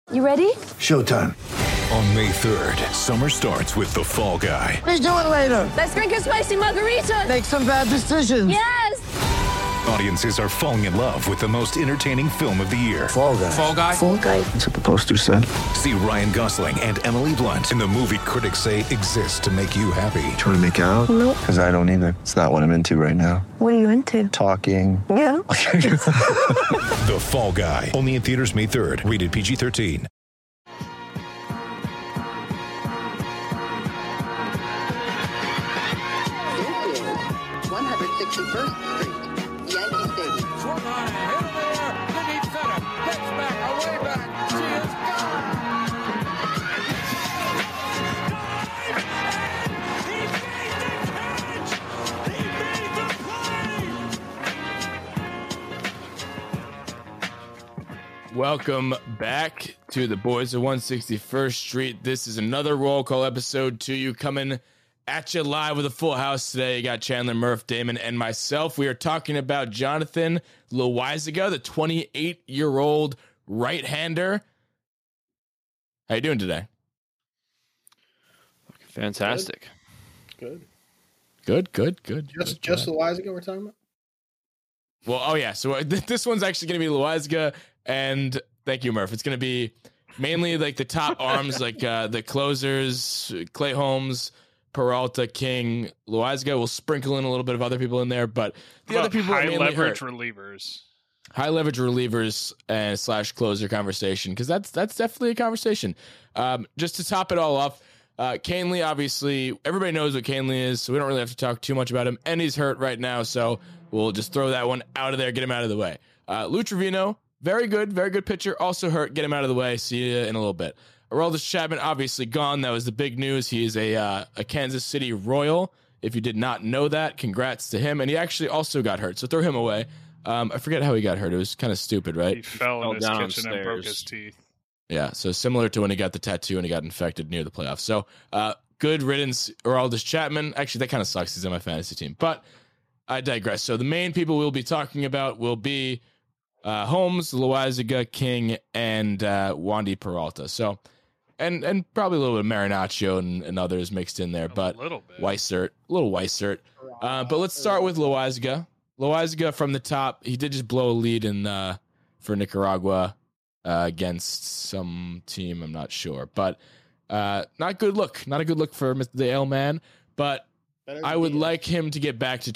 You ready? Showtime. On May 3rd, summer starts with The Fall Guy. Let's do it later. Let's drink a spicy margarita. Make some bad decisions. Yes! Audiences are falling in love with the most entertaining film of the year. Fall Guy. Fall Guy? Fall guy. That's what the poster said. See Ryan Gosling and Emily Blunt in the movie critics say exists to make you happy. Trying to make it out? Nope. Because I don't either. It's not what I'm into right now. What are you into? Talking. Yeah. The Fall Guy. Only in theaters May 3rd. Rated PG-13. 161st Street, Yankee Stadium. Swung on and hit in the air. Then he center. Gets back, away back. She is gone. Welcome back to the Boys of 161st Street. This is another roll call episode to you coming at you live with a full house today. You got Chandler, Murph, Damon, and myself. We are talking about Jonathan Loaisiga, the 28-year-old right-hander. How you doing today? Fantastic. Good. Good. Just Loaisiga we're talking about? Well, oh yeah. So this one's actually going to be Loaisiga, and thank you, Murph. It's going to be mainly like the top arms, like the closers, Clay Holmes, Peralta, King, Loaisiga. We'll sprinkle in a little bit of other people in there, but the other people are mainly leverage hurt. relievers. High leverage relievers and slash closer conversation, because that's definitely a conversation. Just to top it all off, Canely, obviously, everybody knows what Canely is, so we don't really have to talk too much about him, and he's hurt right now, so we'll just throw that one out of there, get him out of the way. Lou Trevino, very good pitcher, also hurt, get him out of the way, see you in a little bit. Aroldis Chapman, obviously gone. That was the big news. He is a Kansas City Royal. If you did not know that, congrats to him. And he actually also got hurt, so throw him away. I forget how he got hurt. It was kind of stupid, right? He fell in his down kitchen and broke his teeth. Yeah, so similar to when he got the tattoo and he got infected near the playoffs. So good riddance, Aroldis Chapman. Actually, that kind of sucks. He's on my fantasy team. But I digress. So the main people we'll be talking about will be Holmes, Loaisiga, King, and Wandy Peralta. So... And probably a little bit of Marinaccio and others mixed in there, but a little Weissert. But let's start with Loaisiga. Loaisiga from the top. He did just blow a lead in for Nicaragua against some team. I'm not sure, but not a good look. Not a good look for the Ale Man. But I would like him to get back to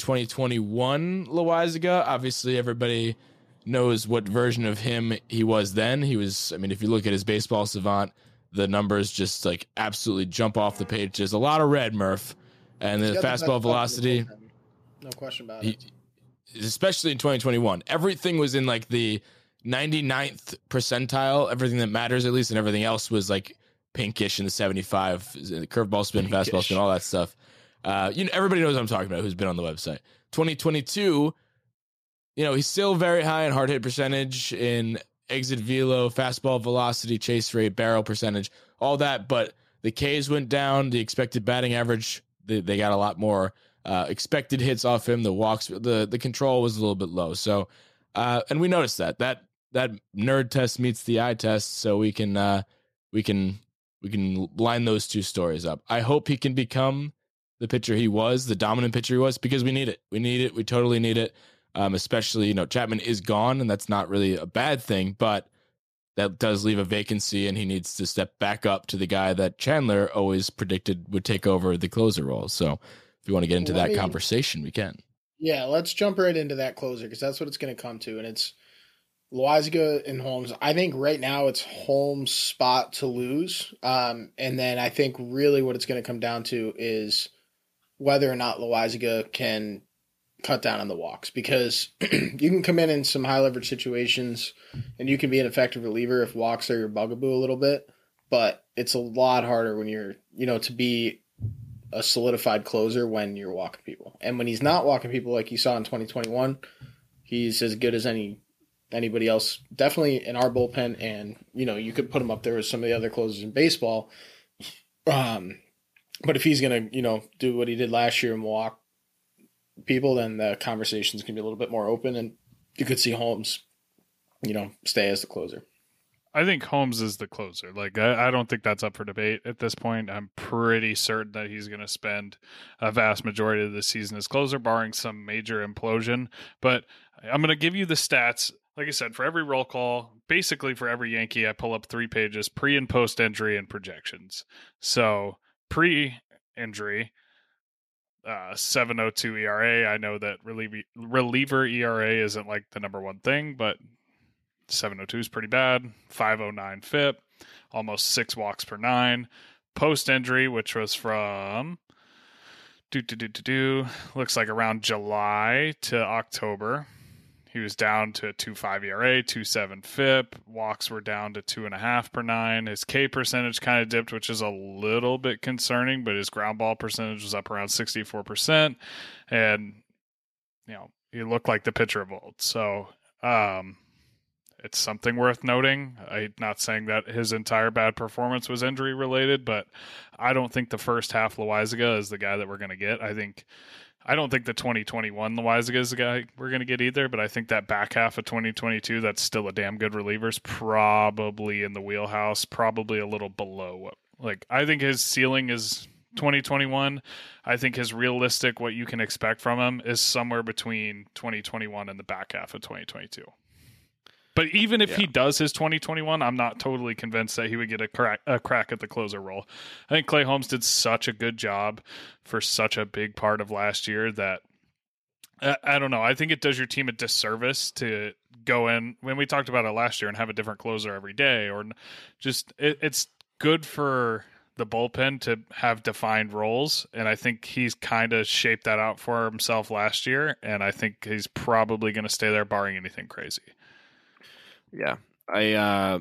2021 Loaisiga. Obviously, everybody knows what version of him he was then. He was. I mean, if you look at his baseball savant, the numbers just like absolutely jump off the page. There's a lot of red, Murph, and the fastball velocity. No question about it. Especially in 2021, everything was in like the 99th percentile. Everything that matters, at least, and everything else was like pinkish in the 75. Curveball spin, fastball spin, all that stuff. Everybody knows what I'm talking about. Who's been on the website? 2022. He's still very high in hard hit percentage, in exit velo, fastball velocity, chase rate, barrel percentage, all that. But the Ks went down. The expected batting average, they got a lot more expected hits off him. The walks, the control was a little bit low. So, and we noticed that nerd test meets the eye test. So we can line those two stories up. I hope he can become the pitcher he was, the dominant pitcher he was, because we need it. We totally need it. Especially, Chapman is gone, and that's not really a bad thing, but that does leave a vacancy, and he needs to step back up to the guy that Chandler always predicted would take over the closer role. So if you want to get into that conversation, we can. Yeah, let's jump right into that closer, because that's what it's going to come to, and it's Loaisiga and Holmes. I think right now it's Holmes' spot to lose, and then I think really what it's going to come down to is whether or not Loaisiga can cut down on the walks, because you can come in some high leverage situations and you can be an effective reliever if walks are your bugaboo a little bit, but it's a lot harder when you're, to be a solidified closer when you're walking people. And when he's not walking people like you saw in 2021, he's as good as anybody else, definitely in our bullpen. And, you could put him up there with some of the other closers in baseball. But if he's going to, do what he did last year and walk people, then the conversations can be a little bit more open, and you could see Holmes, stay as the closer. I think Holmes is the closer. Like, I don't think that's up for debate at this point. I'm pretty certain that he's going to spend a vast majority of the season as closer, barring some major implosion. But I'm going to give you the stats. Like I said, for every roll call, basically for every Yankee, I pull up 3 pages, pre and post injury and projections. So pre-injury, 7.02 ERA. I know that reliever ERA isn't like the number one thing, but 7.02 is pretty bad. 5.09 FIP, almost 6 walks per 9. Post injury, which was from looks like around July to October, he was down to 2.5 ERA, 2.7 FIP. Walks were down to 2.5 per 9. His K percentage kind of dipped, which is a little bit concerning, but his ground ball percentage was up around 64%. And, he looked like the pitcher of old. So, it's something worth noting. I'm not saying that his entire bad performance was injury related, but I don't think the first half Loaisiga is the guy that we're going to get. I don't think the 2021 Loaisiga is the guy we're going to get either, but I think that back half of 2022, that's still a damn good reliever, is probably in the wheelhouse, probably a little below. I think his ceiling is 2021. I think his realistic, what you can expect from him, is somewhere between 2021 and the back half of 2022. But even if he does his 2021, I'm not totally convinced that he would get a crack at the closer role. I think Clay Holmes did such a good job for such a big part of last year that I don't know. I think it does your team a disservice to go in when we talked about it last year and have a different closer every day, or just it's good for the bullpen to have defined roles. And I think he's kind of shaped that out for himself last year. And I think he's probably going to stay there barring anything crazy. Yeah, I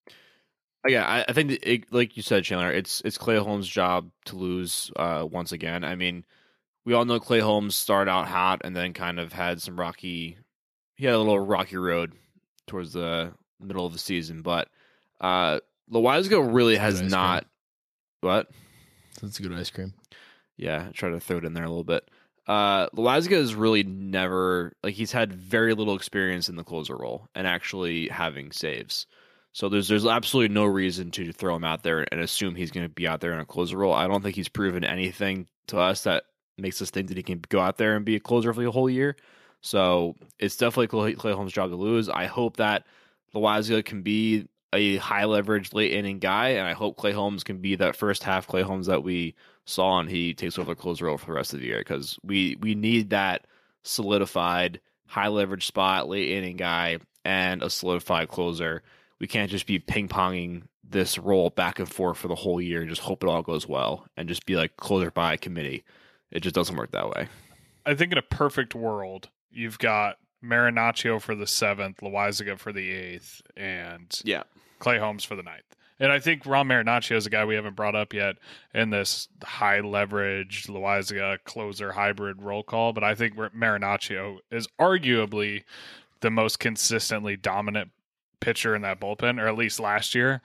think like you said, Chandler, it's Clay Holmes' job to lose once again. I mean, we all know Clay Holmes started out hot and then kind of had he had a little rocky road towards the middle of the season. But Loaisiga really has not. What? That's a good ice cream. Yeah, I try to throw it in there a little bit. Loaisiga is really never, he's had very little experience in the closer role and actually having saves. So there's absolutely no reason to throw him out there and assume he's going to be out there in a closer role. I don't think he's proven anything to us that makes us think that he can go out there and be a closer for the whole year. So it's definitely Clay Holmes' job to lose. I hope that Loaisiga can be a high leverage late inning guy, and I hope Clay Holmes can be that first half Clay Holmes that we saw, and he takes over the closer role for the rest of the year, because we need that solidified high leverage spot late inning guy and a solidified closer. We can't just be ping ponging this role back and forth for the whole year and just hope it all goes well and just be like closer by committee. It just doesn't work that way. I think in a perfect world, you've got Marinaccio for the 7th, Loaisiga for the 8th, and Clay Holmes for the 9th. And I think Ron Marinaccio is a guy we haven't brought up yet in this high leverage Loaisiga closer hybrid roll call, but I think Marinaccio is arguably the most consistently dominant pitcher in that bullpen, or at least last year.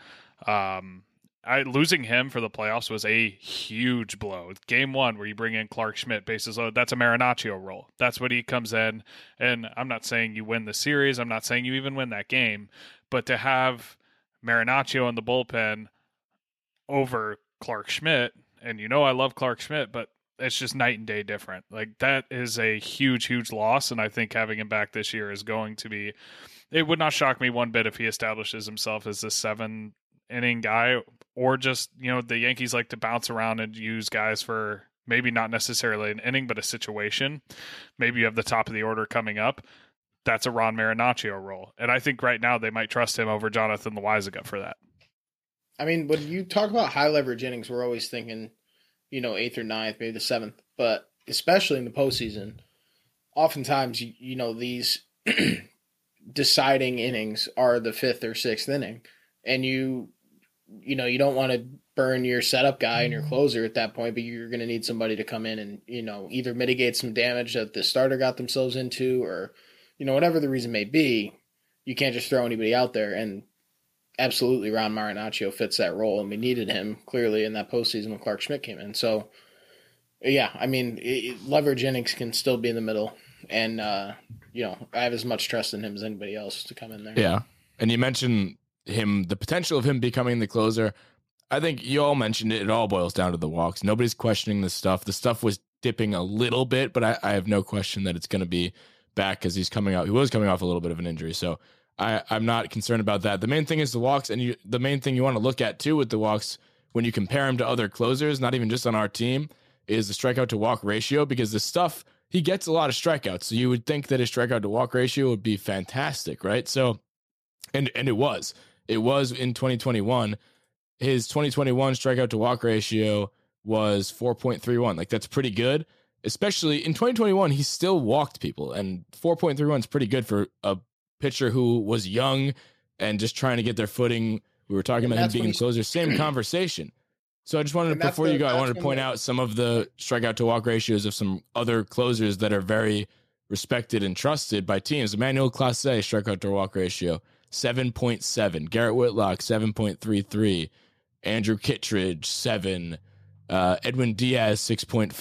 Losing him for the playoffs was a huge blow. Game 1, where you bring in Clark Schmidt, bases loaded, that's a Marinaccio role. That's what he comes in. And I'm not saying you win the series. I'm not saying you even win that game. But to have Marinaccio in the bullpen over Clark Schmidt, and I love Clark Schmidt, but it's just night and day different. That is a huge, huge loss. And I think having him back this year is going to be, it would not shock me one bit if he establishes himself as the 7-inning guy, or just, the Yankees like to bounce around and use guys for maybe not necessarily an inning, but a situation. Maybe you have the top of the order coming up. That's a Ron Marinaccio role. And I think right now they might trust him over Jonathan Loaisiga for that. I mean, when you talk about high leverage innings, we're always thinking, 8th or 9th, maybe the 7th. But especially in the postseason, oftentimes, these deciding innings are the 5th or 6th inning. And you don't want to burn your setup guy and your closer at that point, but you're going to need somebody to come in and, either mitigate some damage that the starter got themselves into, or, whatever the reason may be. You can't just throw anybody out there. And absolutely, Ron Marinaccio fits that role, and we needed him clearly in that postseason when Clark Schmidt came in. So, yeah, I mean, leverage innings can still be in the middle, and I have as much trust in him as anybody else to come in there. Yeah, and you mentioned the potential of him becoming the closer. I think you all mentioned it. It all boils down to the walks. Nobody's questioning the stuff. The stuff was dipping a little bit, but I have no question that it's going to be back because he's coming out. He was coming off a little bit of an injury, so I'm not concerned about that. The main thing is the walks, and the main thing you want to look at too with the walks when you compare him to other closers, not even just on our team, is the strikeout to walk ratio, because the stuff, he gets a lot of strikeouts. So you would think that his strikeout to walk ratio would be fantastic, right? So, and it was in 2021. His 2021 strikeout to walk ratio was 4.31. Like, that's pretty good. Especially in 2021, he still walked people, and 4.31 is pretty good for a pitcher who was young and just trying to get their footing. We were talking about him being a closer, same conversation. So I just wanted to, before you go, I wanted to point out some of the strikeout to walk ratios of some other closers that are very respected and trusted by teams. Emmanuel Clase, strikeout to walk ratio, 7.7. Garrett Whitlock, 7.33. Andrew Kittredge, 7. Edwin Diaz, 6.5.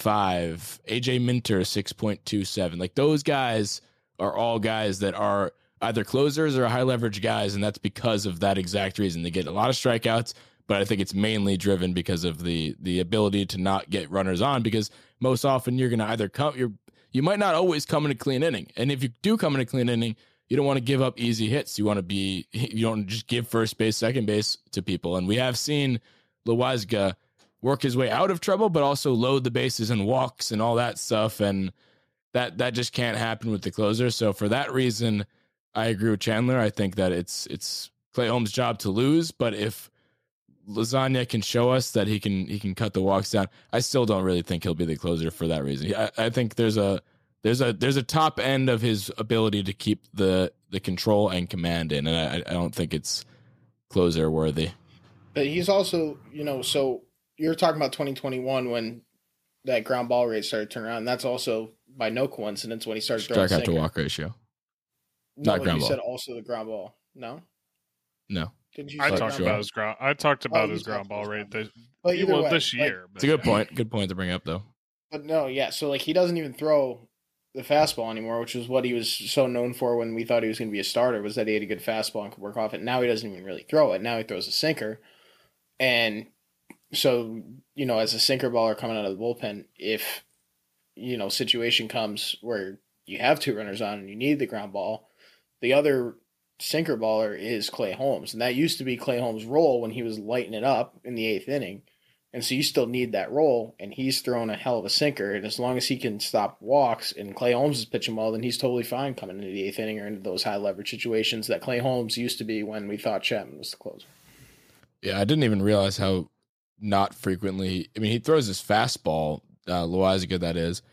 AJ Minter, 6.27. Like, those guys are all guys that are either closers or high leverage guys, and that's because of that exact reason. They get a lot of strikeouts, but I think it's mainly driven because of the ability to not get runners on, because most often you're going to either you might not always come in a clean inning. And if you do come in a clean inning, you don't want to give up easy hits. You don't just give first base, second base to people. And we have seen Loaisiga work his way out of trouble, but also load the bases and walks and all that stuff. And that just can't happen with the closer. So for that reason, I agree with Chandler. I think that it's Clay Holmes' job to lose, but if Lasagna can show us that he can cut the walks down, I still don't really think he'll be the closer for that reason. I think there's a top end of his ability to keep the control and command in, and I don't think it's closer worthy. But he's also, so you're talking about 2021 when that ground ball rate started to turn around. And that's also by no coincidence when he started throwing strikeout to walk ratio. No, not ground you ball. said also the ground ball. No. Didn't you? I talked about his ground ball rate this year. It's a good point. Good point to bring up, though. But no, yeah. So like, he doesn't even throw the fastball anymore, which is what he was so known for when we thought he was going to be a starter, was that he had a good fastball and could work off it. Now he doesn't even really throw it. Now he throws a sinker. And so, as a sinker baller coming out of the bullpen, if, situation comes where you have two runners on and you need the ground ball, the other sinker baller is Clay Holmes. And that used to be Clay Holmes' role when he was lighting it up in the 8th inning. And so you still need that role, and he's throwing a hell of a sinker. And as long as he can stop walks and Clay Holmes is pitching well, then he's totally fine coming into the 8th inning or into those high leverage situations that Clay Holmes used to be when we thought Chapman was the closer. Yeah, I didn't even realize how not frequently. I mean, he throws his fastball, Loaisiga, that is,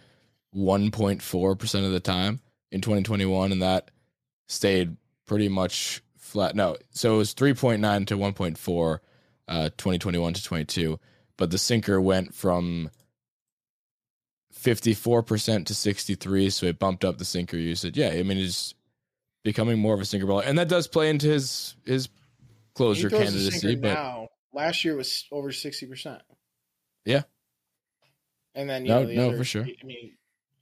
1.4% of the time in 2021, and that stayed pretty much flat. No, so it was 3.9 to 1.4, 2021 to 22, but the sinker went from 54% to 63%, so it bumped up the sinker usage. Yeah, I mean, he's becoming more of a sinker baller, and that does play into his closer candidacy. But now, last year was over 60%. Yeah, and then for sure. I mean,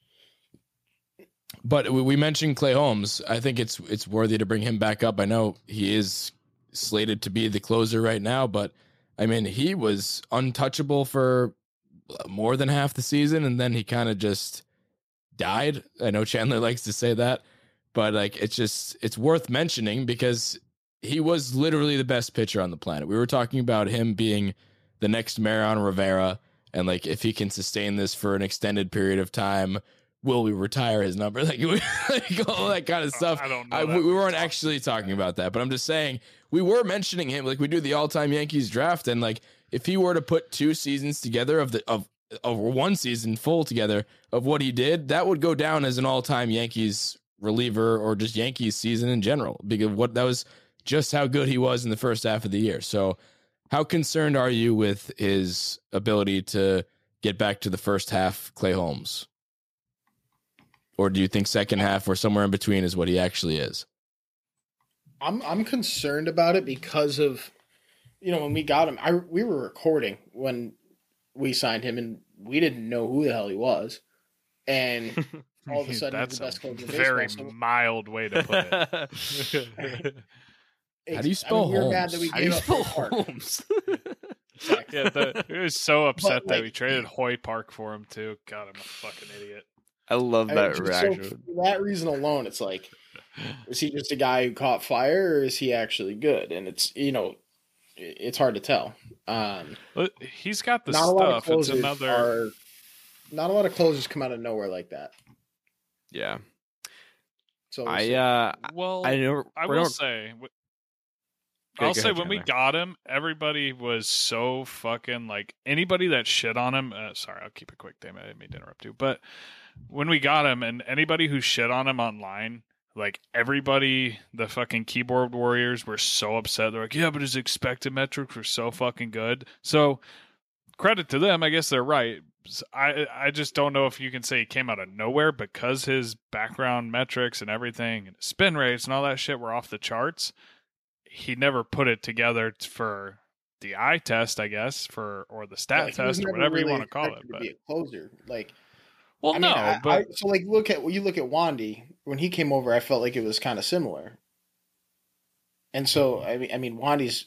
but we mentioned Clay Holmes. I think it's worthy to bring him back up. I know he is slated to be the closer right now, but I mean, he was untouchable for more than half the season, and then he kind of just died. I know Chandler likes to say that, but like, it's worth mentioning because he was literally the best pitcher on the planet. We were talking about him being the next Mariano Rivera, and like, if he can sustain this for an extended period of time, will we retire his number? Like all that kind of stuff. I don't know. We weren't actually talking about that, but I'm just saying we were mentioning him. Like, we do the all-time Yankees draft, and like, if he were to put 2 seasons together of 1 season full together of what he did, that would go down as an all-time Yankees reliever or just Yankees season in general, because that was just how good he was in the first half of the year. So how concerned are you with his ability to get back to the first half Clay Holmes? Or do you think second half or somewhere in between is what he actually is? I'm concerned about it because of, when we got him, we were recording when we signed him, and we didn't know who the hell he was. And all of a sudden, that's he's the best coach in very baseball. mild way to put it. How do you spell we were mad Holmes? that we How do you gave up spell Hoy Park. Holmes? Yeah, he was so upset But, that like- we traded Hoy Park for him too. God, I'm a fucking idiot. I love that just reaction. So for that reason alone, it's like, is he just a guy who caught fire, or is he actually good? And it's it's hard to tell. But he's got the Not a lot of stuff. It's closers another. not a lot of closers come out of nowhere like that. Yeah. So we'll see. Well, I know. I we're will not- say. Go I'll say ahead, when we Chandler. got him, everybody was so fucking like anybody that shit on him. Sorry, I'll keep it quick. Damn it, I didn't mean to interrupt you. But when we got him, and anybody who shit on him online, like everybody, the fucking keyboard warriors were so upset. They're like, yeah, but his expected metrics were so fucking good. So credit to them. I guess they're right. I just don't know if you can say he came out of nowhere because his background metrics and everything and his spin rates and all that shit were off the charts. He never put it together for the eye test, I guess, or the stat Like, he was test or never whatever you really want to call it. expected to But be a closer, like. well, I no, mean, but so like look at Wandy when he came over. I felt like it was kind of similar, and so I mean Wandy's,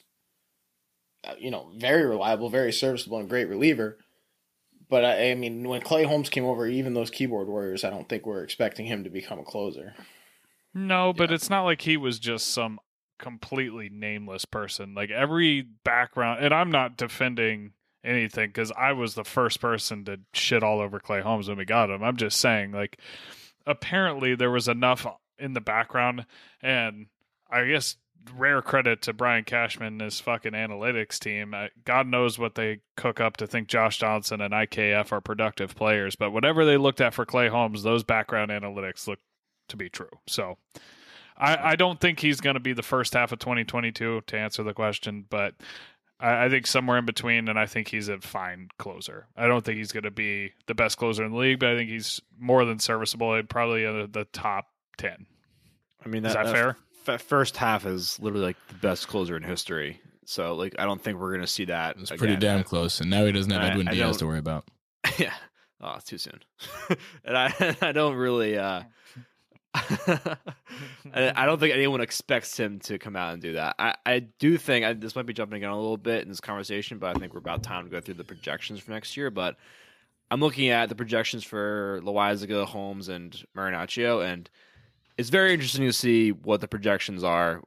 very reliable, very serviceable, and great reliever. But I mean, when Clay Holmes came over, even those keyboard warriors, I don't think were expecting him to become a closer. no, but it's not like he was just some completely nameless person. Like every background, and I'm not defending anything because I was the first person to shit all over Clay Holmes when we got him. I'm just saying, like, apparently there was enough in the background, and I guess rare credit to Brian Cashman and his fucking analytics team. God knows what they cook up to think Josh Johnson and IKF are productive players, but whatever they looked at for Clay Holmes, those background analytics look to be true. So I don't think he's going to be the first half of 2022 to answer the question, but I think somewhere in between, and I think he's a fine closer. I don't think he's going to be the best closer in the league, but I think he's more than serviceable and probably in the top 10. I mean, Is that fair? First half is literally like the best closer in history. So, like, I don't think we're going to see that. It's pretty again. damn close, and now he doesn't have Edwin I Diaz don't- to worry about. Yeah. Oh, it's too soon. And I don't really. I don't think anyone expects him to come out and do that. I do think this might be jumping in a little bit in this conversation, but I think we're about time to go through the projections for next year. But I'm looking at the projections for Loaisiga, Holmes, and Marinaccio, and it's very interesting to see what the projections are,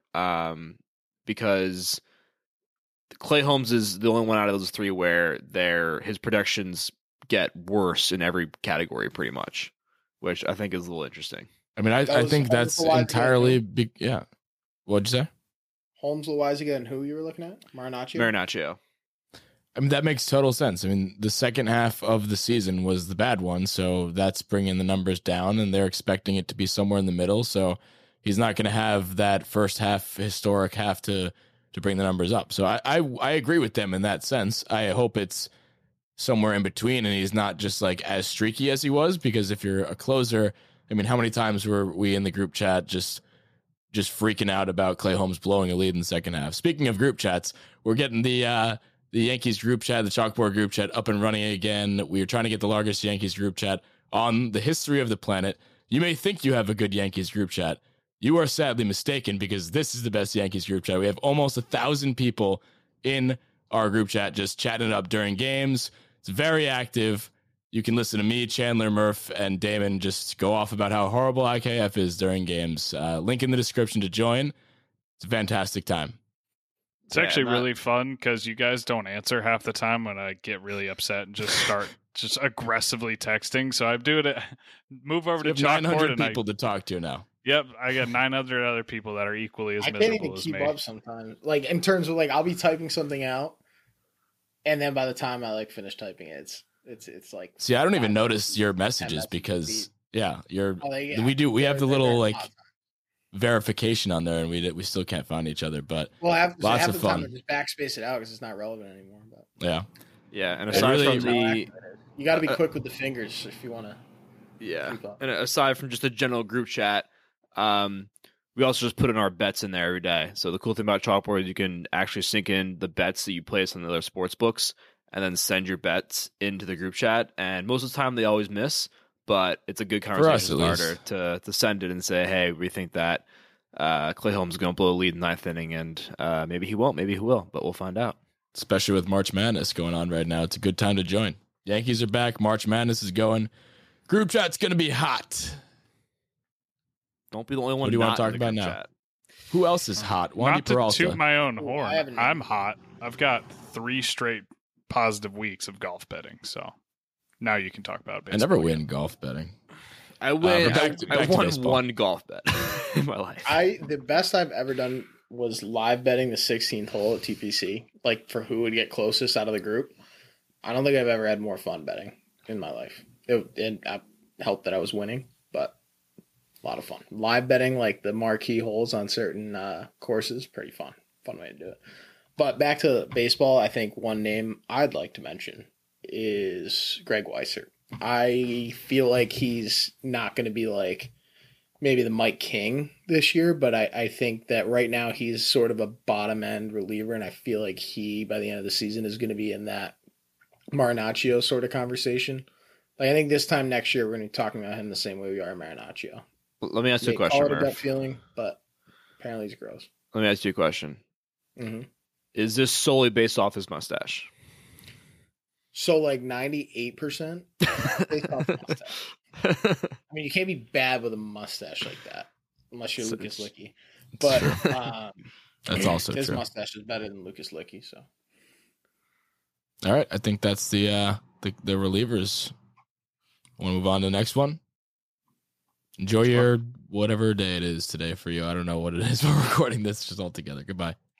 because Clay Holmes is the only one out of those three where his projections get worse in every category, pretty much, which I think is a little interesting. I mean, I think that's Loaisiga, entirely big. Yeah. What'd you say? Holmes, Loaisiga, and who you were looking at? Marinaccio? Marinaccio. I mean, that makes total sense. I mean, the second half of the season was the bad one, so that's bringing the numbers down, and they're expecting it to be somewhere in the middle. So he's not going to have that first half historic half to bring the numbers up. So I agree with them in that sense. I hope it's somewhere in between, and he's not just like as streaky as he was. Because if you're a closer, I mean, how many times were we in the group chat just freaking out about Clay Holmes blowing a lead in the second half? Speaking of group chats, we're getting the Yankees group chat, the Chalkboard group chat up and running again. We are trying to get the largest Yankees group chat on the history of the planet. You may think you have a good Yankees group chat. You are sadly mistaken, because this is the best Yankees group chat. We have almost 1,000 people in our group chat just chatting it up during games. It's very active. You can listen to me, Chandler, Murph, and Damon just go off about how horrible IKF is during games. Link in the description to join. It's a fantastic time. It's actually really fun because you guys don't answer half the time when I get really upset and just start just aggressively texting. So I do it. Move over We to have 900 Chalkboard and people to talk to now. Yep, I got 900 other people that are equally as I can't miserable even as keep me. up sometimes. Like in terms of like I'll be typing something out, and then by the time I like finish typing it, it's like. See, I don't even 5 notice your messages messages because deep. we have the they're little very like odd. verification on there, and we still can't find each other. But Well, half lots of the time fun. I just backspace it out because it's not relevant anymore. But yeah, Yeah, and It aside really- from the you got to be quick with the fingers if you want to. yeah, keep up. and aside from just a general group chat, we also just put in our bets in there every day. So the cool thing about Chalkboard is you can actually sync in the bets that you place on the other sports books, and then send your bets into the group chat. And most of the time, they always miss, but it's a good us, conversation at least. starter to send it and say, "Hey, we think that Clay Holmes is going to blow a lead in the 9th inning, and maybe he won't, maybe he will, but we'll find out. Especially with March Madness going on right now. It's a good time to join. Yankees are back. March Madness is going. Group chat's going to be hot. Don't be the only one. What do you want to not talk in the about group now? chat. Who else is hot? Wandy Not to Peralta. toot my own I horn. haven't- I'm hot. I've got 3 straight positive weeks of golf betting. So now you can talk about it. I never win golf betting. I win. but I back to won baseball. one golf bet in my life. The best I've ever done was live betting the 16th hole at TPC, like for who would get closest out of the group. I don't think I've ever had more fun betting in my life. It helped that I was winning, but a lot of fun. Live betting, like the marquee holes on certain courses, pretty fun. Fun way to do it. But back to baseball, I think one name I'd like to mention is Greg Weissert. I feel like he's not going to be like maybe the Mike King this year, but I think that right now he's sort of a bottom end reliever, and I feel like he, by the end of the season, is going to be in that Marinaccio sort of conversation. Like, I think this time next year we're going to be talking about him the same way we are Marinaccio. Let me ask you a May question, call it a gut Murph. feeling, but apparently he's gross. Let me ask you a question. Mm-hmm. Is this solely based off his mustache? So like 98% based off mustache. I mean, you can't be bad with a mustache like that unless you're So Lucas it's- Licky. But That's also his true. mustache is better than Lucas Licky. So All right, I think that's the relievers. Want to move on to the next one? Enjoy your whatever day it is today for you. I don't know what it is. We're recording this just all together. Goodbye.